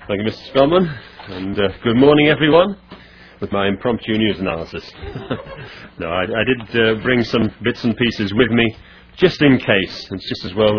Thank you, Mr. Spellman, and good morning, everyone, with my impromptu news analysis. No, I did bring some bits and pieces with me, just in case. It's just as well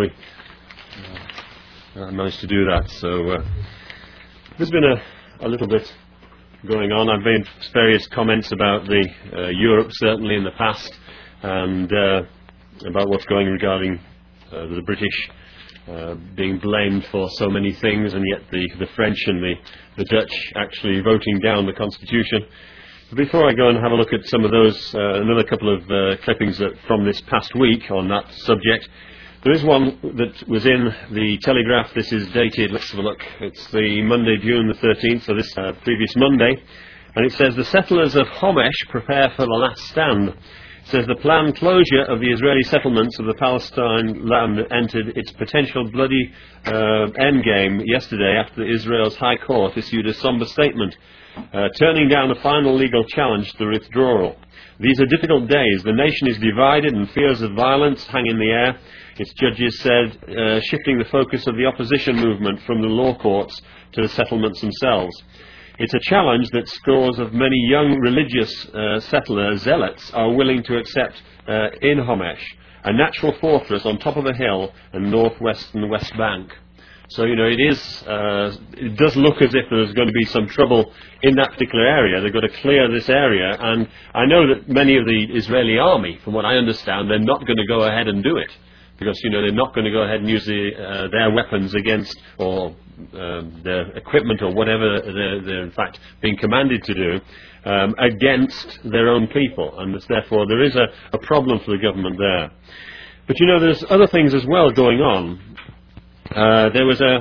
I managed to do that. So there's been a little bit going on. I've made various comments about the Europe, certainly in the past, and about what's going regarding the British being blamed for so many things, and yet the French and the Dutch actually voting down the Constitution. But before I go and have a look at some of those, another couple of clippings from this past week on that subject, there is one that was in the Telegraph. This is dated, let's have a look, it's the Monday, June the 13th, so this previous Monday, and it says, "The settlers of Homesh prepare for the last stand." It says the planned closure of the Israeli settlements of the Palestine land entered its potential bloody endgame yesterday after Israel's High Court issued a somber statement, turning down a final legal challenge to the withdrawal. "These are difficult days. The nation is divided and fears of violence hang in the air," its judges said, shifting the focus of the opposition movement from the law courts to the settlements themselves. "It's a challenge that scores of many young religious settler zealots are willing to accept in Homesh, a natural fortress on top of a hill and northwest and west bank." So, it does look as if there's going to be some trouble in that particular area. They've got to clear this area, and I know that many of the Israeli army, from what I understand, they're not going to go ahead and do it, because they're not going to go ahead and use their weapons against, or their equipment or whatever they're in fact being commanded to do, against their own people, and therefore there is a problem for the government there. But there's other things as well going on. There was a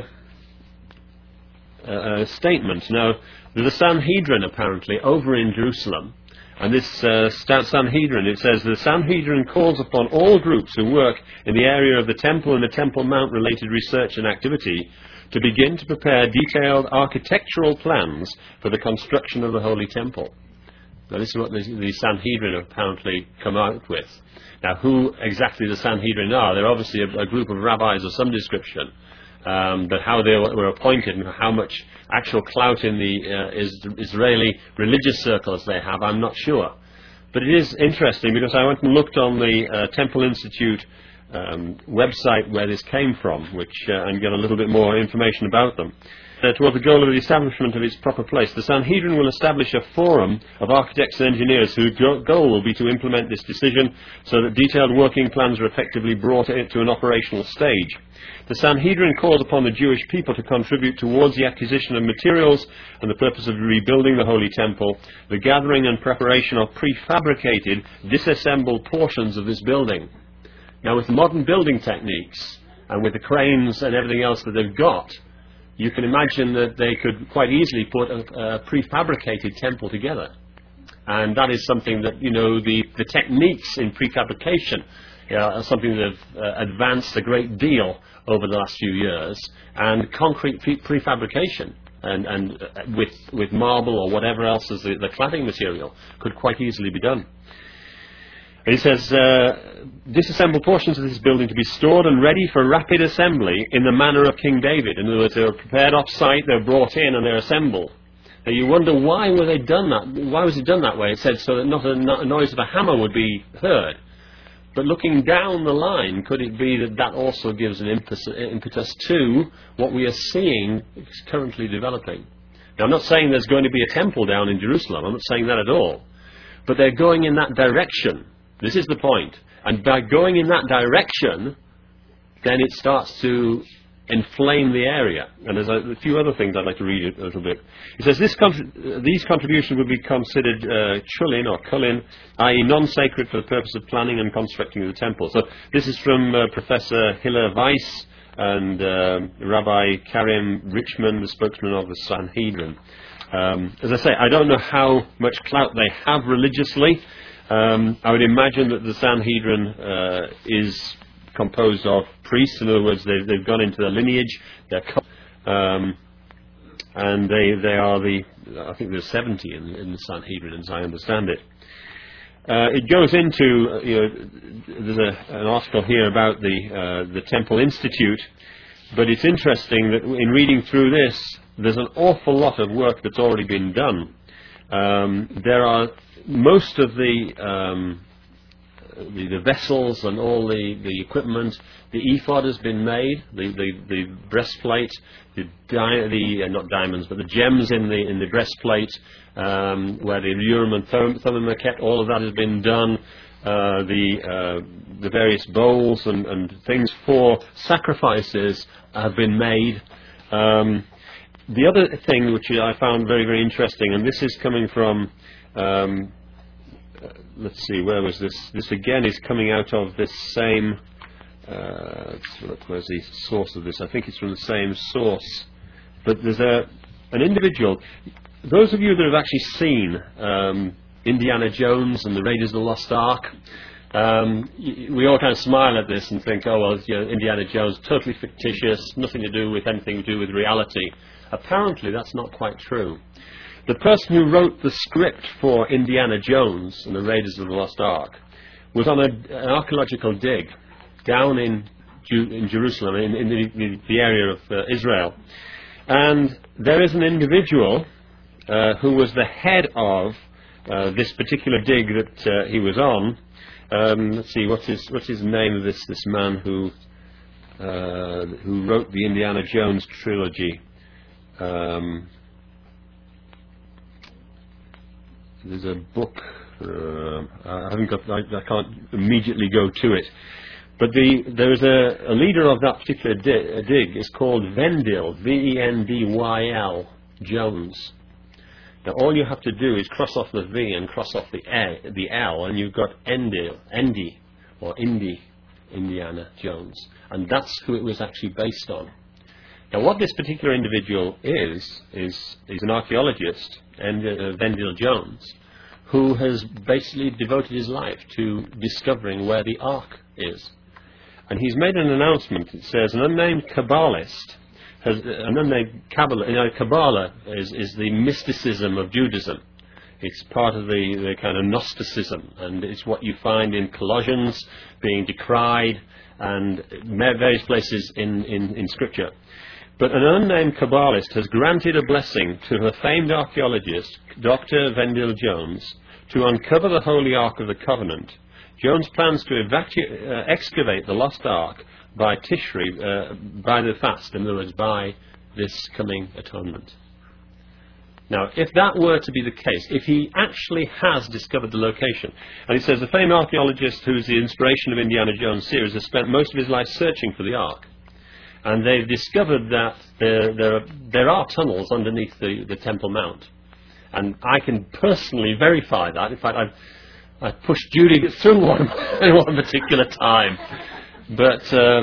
statement. Now, there's a Sanhedrin apparently over in Jerusalem, and this Sanhedrin, it says, "The Sanhedrin calls upon all groups who work in the area of the Temple and the Temple Mount related research and activity to begin to prepare detailed architectural plans for the construction of the Holy Temple." Now, this is what the Sanhedrin have apparently come out with. Now, who exactly the Sanhedrin are? They're obviously a group of rabbis of some description, but how they were appointed and how much actual clout in the Israeli religious circles they have, I'm not sure. But it is interesting, because I went and looked on the Temple Institute website where this came from, and get a little bit more information about them. Toward the goal of the establishment of its proper place, the Sanhedrin will establish a forum of architects and engineers whose goal will be to implement this decision so that detailed working plans are effectively brought to an operational stage. The Sanhedrin calls upon the Jewish people to contribute towards the acquisition of materials and the purpose of rebuilding the Holy Temple, the gathering and preparation of prefabricated, disassembled portions of this building. Now, with modern building techniques and with the cranes and everything else that they've got, you can imagine that they could quite easily put a prefabricated temple together. And that is something that, the techniques in prefabrication are something that have advanced a great deal over the last few years. And concrete prefabrication and with marble or whatever else is the cladding material could quite easily be done. And he says, disassemble portions of this building to be stored and ready for rapid assembly in the manner of King David. In other words, they're prepared off-site, they're brought in, and they're assembled. Now you wonder, why were they done that? Why was it done that way? It said so that not a noise of a hammer would be heard. But looking down the line, could it be that also gives an impetus to what we are seeing currently developing? Now, I'm not saying there's going to be a temple down in Jerusalem. I'm not saying that at all. But they're going in that direction. This is the point. And by going in that direction, then it starts to inflame the area. And there's a few other things I'd like to read a little bit. It says, these contributions would be considered chulin or kulin, i.e. non-sacred for the purpose of planning and constructing the temple. So this is from Professor Hiller Weiss and Rabbi Karim Richman, the spokesman of the Sanhedrin. As I say, I don't know how much clout they have religiously. I would imagine that the Sanhedrin is composed of priests. In other words, they've gone into the lineage. And they are I think there's 70 in the Sanhedrin, as I understand it. It goes into, there's an article here about the Temple Institute, But it's interesting that in reading through this, there's an awful lot of work that's already been done. There are most of the vessels and all the equipment. The ephod has been made, the breastplate, not diamonds, but the gems in the breastplate, where the Urim and Thummim are kept. All of that has been done. The various bowls and things for sacrifices have been made. The other thing which I found very, very interesting, and this is coming from, let's see, where was this? This again is coming out of this same, let's look, where's the source of this? I think it's from the same source. But there's an individual, those of you that have actually seen Indiana Jones and the Raiders of the Lost Ark, we all kind of smile at this and think, oh, well, you know, Indiana Jones, totally fictitious, nothing to do with anything to do with reality. Apparently, that's not quite true. The person who wrote the script for Indiana Jones and the Raiders of the Lost Ark was on an archaeological dig down in Jerusalem, in the area of Israel. And there is an individual who was the head of this particular dig that he was on. Let's see, what's his name of this man who wrote the Indiana Jones trilogy? There's a book. I can't immediately go to it. But there is a leader of that particular dig. It's called Vendyl, Vendyl Jones. Now all you have to do is cross off the V and cross off the L, and you've got Indy, Indiana Jones, and that's who it was actually based on. Now what this particular individual is an archaeologist, Vendyl Jones, who has basically devoted his life to discovering where the Ark is. And he's made an announcement. It says an unnamed Kabbalist, Kabbalah is the mysticism of Judaism. It's part of the kind of Gnosticism, and it's what you find in Colossians being decried and various places in Scripture. But an unnamed Kabbalist has granted a blessing to a famed archaeologist, Dr. Vendyl Jones, to uncover the Holy Ark of the Covenant. Jones plans to excavate the Lost Ark by Tishri, by the fast, in other words, by this coming atonement. Now, if that were to be the case, if he actually has discovered the location, and he says the famed archaeologist who is the inspiration of Indiana Jones' series has spent most of his life searching for the Ark. And they've discovered that there are tunnels underneath the Temple Mount. And I can personally verify that. In fact, I've pushed Judy through one at one particular time. But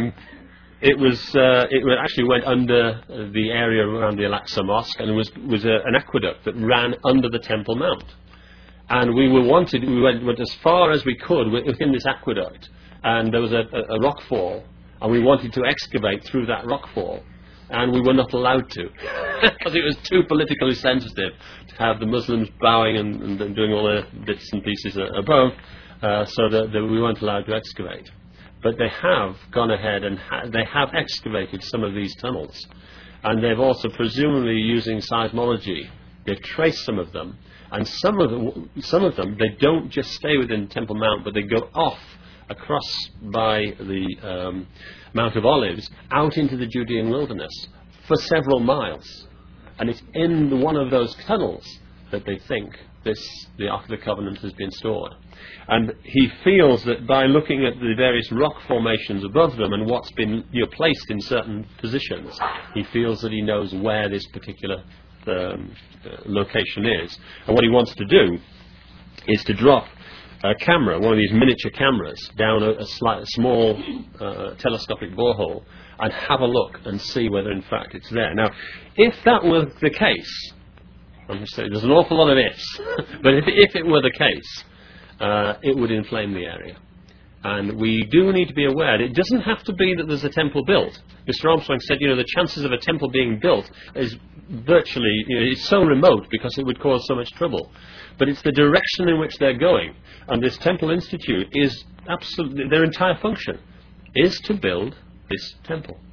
it actually went under the area around the Al-Aqsa Mosque, and it was an aqueduct that ran under the Temple Mount. And we went as far as we could within this aqueduct, and there was a rockfall. And we wanted to excavate through that rockfall, and we were not allowed to, because it was too politically sensitive to have the Muslims bowing and doing all the bits and pieces above, so that we weren't allowed to excavate. But they have gone ahead and they have excavated some of these tunnels, and they've also, presumably using seismology, they've traced some of them, and some of them they don't just stay within Temple Mount, but they go off across by the Mount of Olives out into the Judean wilderness for several miles. And it's in one of those tunnels that they think the Ark of the Covenant has been stored. And he feels that by looking at the various rock formations above them and what's been placed in certain positions, he feels that he knows where this particular location is. And what he wants to do is to drop a camera, one of these miniature cameras, down a small telescopic borehole and have a look and see whether in fact it's there. Now, if that were the case, I'm just saying there's an awful lot of ifs, but if it were the case, it would inflame the area. And we do need to be aware that it doesn't have to be that there's a temple built. Mr. Armstrong said, the chances of a temple being built is virtually, it's so remote because it would cause so much trouble. But it's the direction in which they're going. And this Temple Institute is absolutely, their entire function is to build this temple.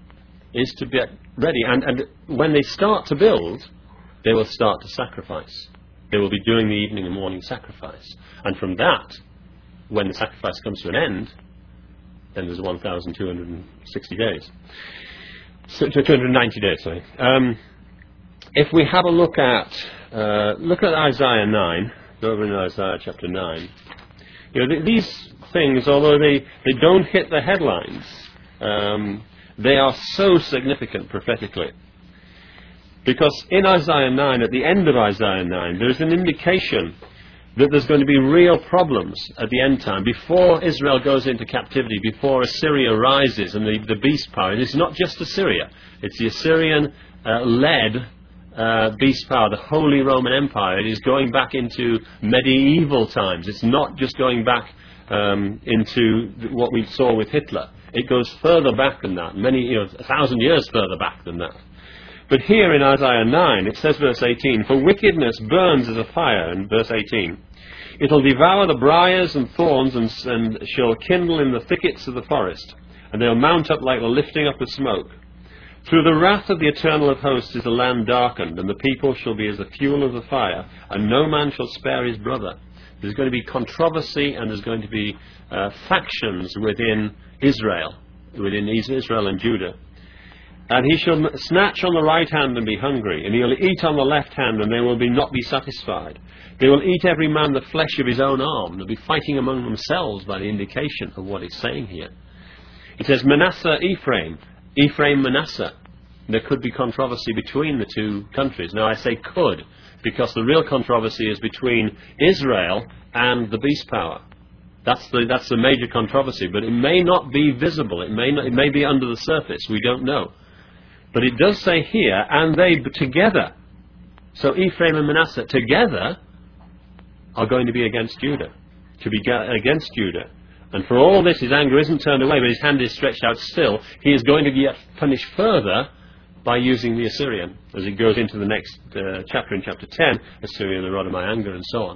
is to get ready. And when they start to build, they will start to sacrifice. They will be doing the evening and morning sacrifice. And from that, when the sacrifice comes to an end, then there's 1,260 days. So 290 days, sorry. If we have a look at Isaiah 9, go over in Isaiah chapter 9. These things, although they don't hit the headlines, they are so significant prophetically. Because in Isaiah 9, at the end of Isaiah 9, there's an indication that there's going to be real problems at the end time. Before Israel goes into captivity, before Assyria rises and the beast power, and it's not just Assyria, it's the Assyrian-led beast power, the Holy Roman Empire. It is going back into medieval times. It's not just going back into what we saw with Hitler. It goes further back than that, 1,000 years further back than that. But here in Isaiah 9, it says, verse 18, "For wickedness burns as a fire," in verse 18. "It'll devour the briars and thorns and shall kindle in the thickets of the forest, and they'll mount up like the lifting up of smoke. Through the wrath of the Eternal of hosts is the land darkened, and the people shall be as the fuel of the fire, and no man shall spare his brother." There's going to be controversy, and there's going to be factions within Israel and Judah. "And he shall snatch on the right hand and be hungry, and he'll eat on the left hand, and they will not be satisfied. They will eat every man the flesh of his own arm." They'll be fighting among themselves by the indication of what he's saying here. It says, "Manasseh, Ephraim, Ephraim, Manasseh." There could be controversy between the two countries. Now I say could, because the real controversy is between Israel and the beast power. That's the major controversy, but it may not be visible. It may be under the surface. We don't know. But it does say here, "and they together." So Ephraim and Manasseh together are going to be against Judah. To be against Judah. And for all this, his anger isn't turned away, but his hand is stretched out still. He is going to be punished further by using the Assyrian, as it goes into the next chapter, in chapter 10, "Assyria, the rod of my anger," and so on.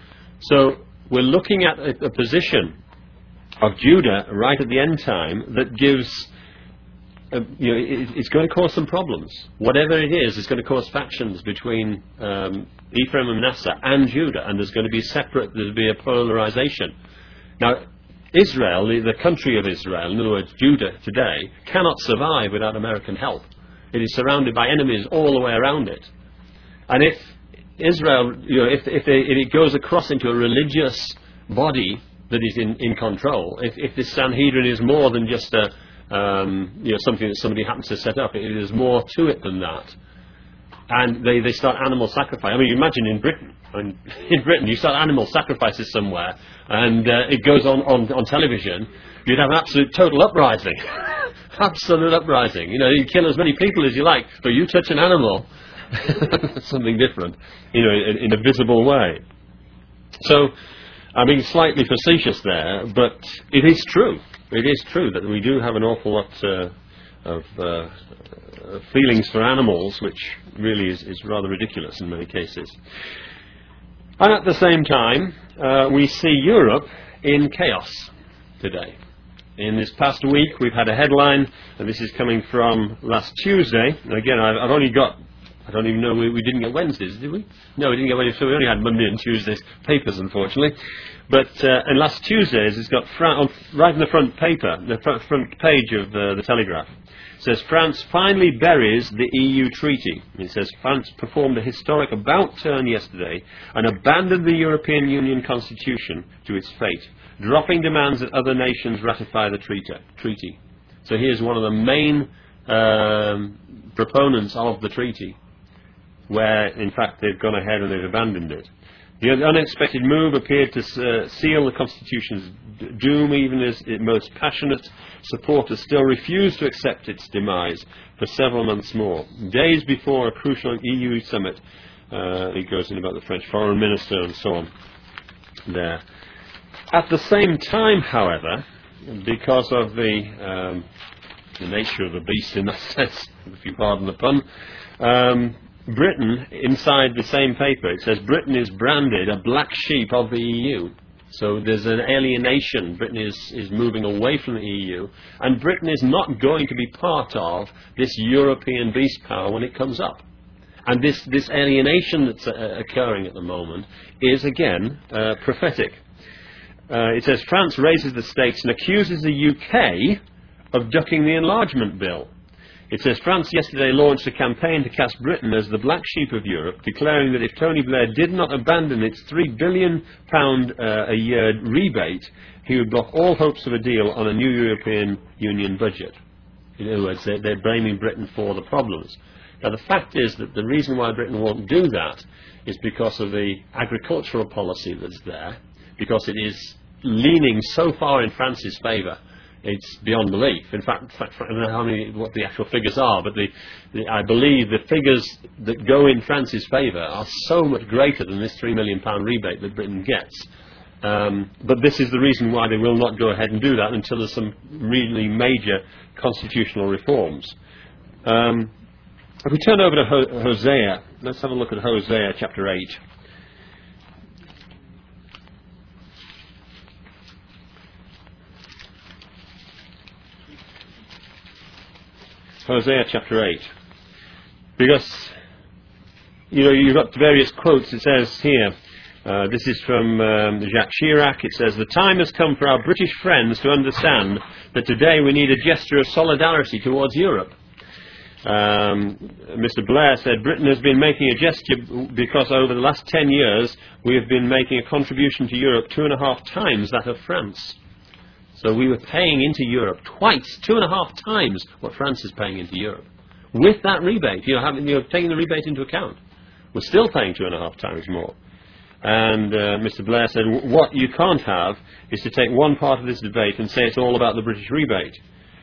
So we're looking at a position of Judah right at the end time that gives... it's going to cause some problems. Whatever it is, it's going to cause factions between Ephraim and Manasseh and Judah, and there's going to be there'll be a polarization. Now, Israel, the country of Israel, in other words, Judah today, cannot survive without American help. It is surrounded by enemies all the way around it. And if Israel, if it goes across into a religious body that is in control, if this Sanhedrin is more than just something that somebody happens to set up, it is more to it than that. And they start animal sacrifice. I mean, you imagine in Britain. In Britain, you start animal sacrifices somewhere, and it goes on television. You'd have an absolute total uprising. Absolute uprising. You kill as many people as you like, but you touch an animal, something different, in a visible way. So, I'm being slightly facetious there, but it is true. It is true that we do have an awful lot of feelings for animals, which really is rather ridiculous in many cases. And at the same time, we see Europe in chaos today. In this past week, we've had a headline, and this is coming from last Tuesday. Again, I've only got... I don't even know, we didn't get Wednesdays, did we? No, we didn't get Wednesdays, so we only had Monday and Tuesday's papers, unfortunately. But in last Tuesday's, it's got right in the front paper, the front page of the Telegraph. It says, "France finally buries the EU treaty." It says, "France performed a historic about-turn yesterday and abandoned the European Union Constitution to its fate, dropping demands that other nations ratify the treaty." So here's one of the main proponents of the treaty, where, in fact, they've gone ahead and they've abandoned it. The unexpected move appeared to seal the Constitution's doom, even as its most passionate supporters still refused to accept its demise for several months more. Days before a crucial EU summit, it goes in about the French foreign minister and so on there. At the same time, however, because of the nature of the beast in that sense, if you pardon the pun, Britain, inside the same paper, it says Britain is branded a black sheep of the EU. So there's an alienation. Britain is moving away from the EU, and Britain is not going to be part of this European beast power when it comes up. And this alienation that's occurring at the moment is, again, prophetic. It says, France raises the stakes and accuses the UK of ducking the enlargement bill. It says, France yesterday launched a campaign to cast Britain as the black sheep of Europe, declaring that if Tony Blair did not abandon its £3 billion a year rebate, he would block all hopes of a deal on a new European Union budget. In other words, they're blaming Britain for the problems. Now, the fact is that the reason why Britain won't do that is because of the agricultural policy that's there, because it is leaning so far in France's favour. It's beyond belief. In fact, I don't know what the actual figures are, but I believe the figures that go in France's favour are so much greater than this £3 million rebate that Britain gets. But this is the reason why they will not go ahead and do that until there's some really major constitutional reforms. If we turn over to Hosea, let's have a look at Hosea chapter 8. Hosea chapter 8. Because, you've got various quotes. It says here, this is from Jacques Chirac. It says, the time has come for our British friends to understand that today we need a gesture of solidarity towards Europe. Mr. Blair said, Britain has been making a gesture because over the last 10 years we have been making a contribution to Europe 2.5 times that of France. So we were paying into Europe twice, 2.5 times what France is paying into Europe. With that rebate, taking the rebate into account, we're still paying 2.5 times more. And Mr. Blair said, what you can't have is to take one part of this debate and say it's all about the British rebate.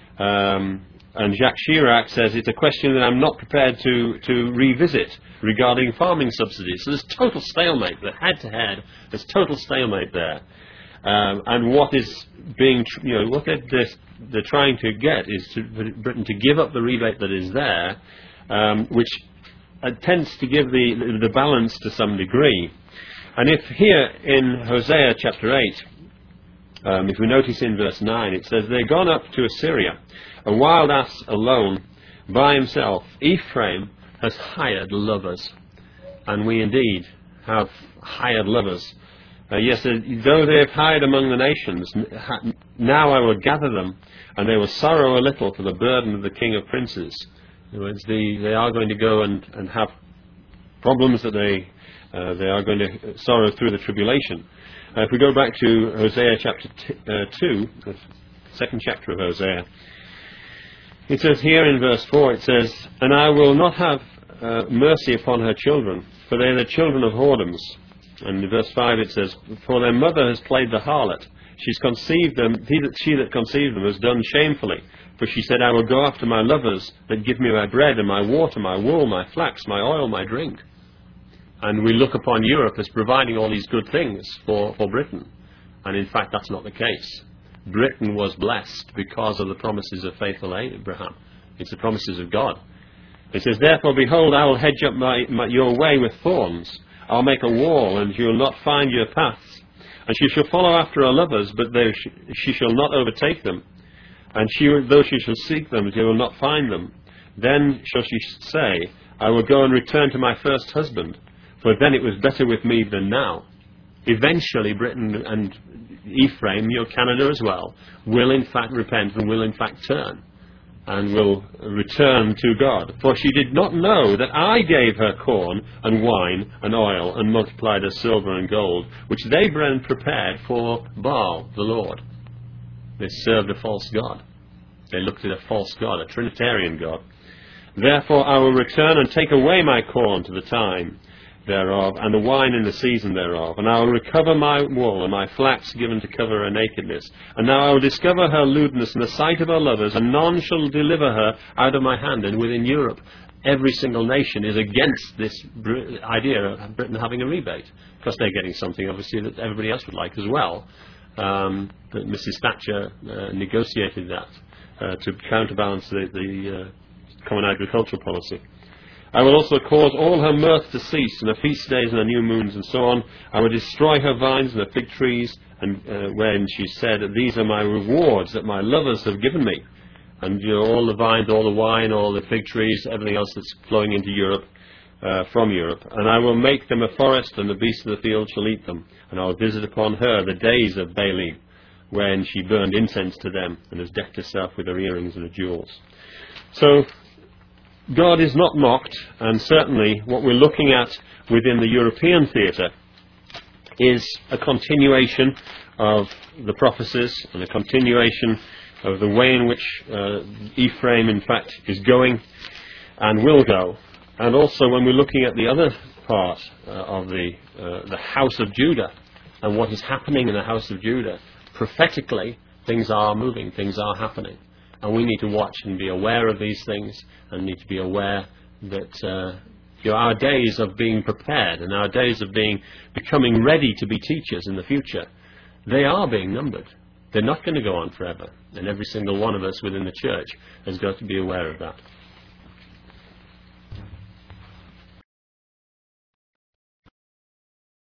And Jacques Chirac says it's a question that I'm not prepared to revisit regarding farming subsidies. So there's total stalemate, the head-to-head, there's total stalemate there. And what is being, what they're trying to get is for Britain to give up the rebate that is there, which tends to give the balance to some degree. And if here in Hosea chapter 8, if we notice in verse 9, it says, they're gone up to Assyria, a wild ass alone, by himself. Ephraim has hired lovers. And we indeed have hired lovers. Yes, though they have hired among the nations, now I will gather them, and they will sorrow a little for the burden of the king of princes. In other words, they are going to go and have problems that they are going to sorrow through the tribulation. If we go back to Hosea chapter 2, the second chapter of Hosea, it says here in verse 4, it says, and I will not have mercy upon her children, for they are the children of whoredoms. And in verse 5 it says, for their mother has played the harlot. She's conceived them, she that conceived them has done shamefully. For she said, I will go after my lovers that give me my bread and my water, my wool, my flax, my oil, my drink. And we look upon Europe as providing all these good things for Britain. And in fact, that's not the case. Britain was blessed because of the promises of faithful Abraham. It's the promises of God. It says, therefore, behold, I will hedge up your way with thorns. I'll make a wall, and you will not find your paths. And she shall follow after her lovers, but she shall not overtake them. And though she shall seek them, she will not find them. Then shall she say, I will go and return to my first husband, for then it was better with me than now. Eventually, Britain and Ephraim, Canada as well, will in fact repent and will in fact turn. And will return to God. For she did not know that I gave her corn and wine and oil and multiplied her silver and gold, which they prepared for Baal, the Lord. They served a false god. They looked at a false god, a Trinitarian god. Therefore I will return and take away my corn to the time thereof, and the wine in the season thereof. And I will recover my wool, and my flax given to cover her nakedness. And now I will discover her lewdness in the sight of her lovers, and none shall deliver her out of my hand. And within Europe, every single nation is against this idea of Britain having a rebate, because they're getting something, obviously, that everybody else would like as well. But Mrs. Thatcher negotiated that to counterbalance the common agricultural policy. I will also cause all her mirth to cease, and her feast days and her new moons and so on. I will destroy her vines and her fig trees, and when she said, these are my rewards that my lovers have given me. And all the vines, all the wine, all the fig trees, everything else that's flowing into Europe, from Europe. And I will make them a forest, and the beasts of the field shall eat them. And I will visit upon her the days of Baalim, when she burned incense to them, and has decked herself with her earrings and her jewels. So, God is not mocked, and certainly what we're looking at within the European theatre is a continuation of the prophecies and a continuation of the way in which Ephraim, in fact, is going and will go. And also when we're looking at the other part of the house of Judah and what is happening in the house of Judah, prophetically, things are moving, things are happening. And we need to watch and be aware of these things, and need to be aware that our days of being prepared and our days of becoming ready to be teachers in the future, they are being numbered. They're not going to go on forever. And every single one of us within the church has got to be aware of that.